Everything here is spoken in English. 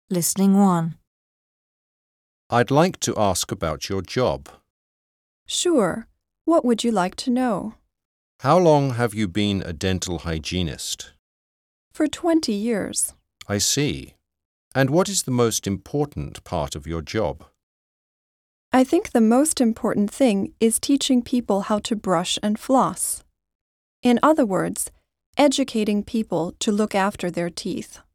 Listening 1. I'd like to ask about your job. Sure. What would you like to know? How long have you been a dental hygienist? For 20 years. I see. And what is the most important part of your job? I think the most important thing is teaching people how to brush and floss. In other words, educating people to look after their teeth.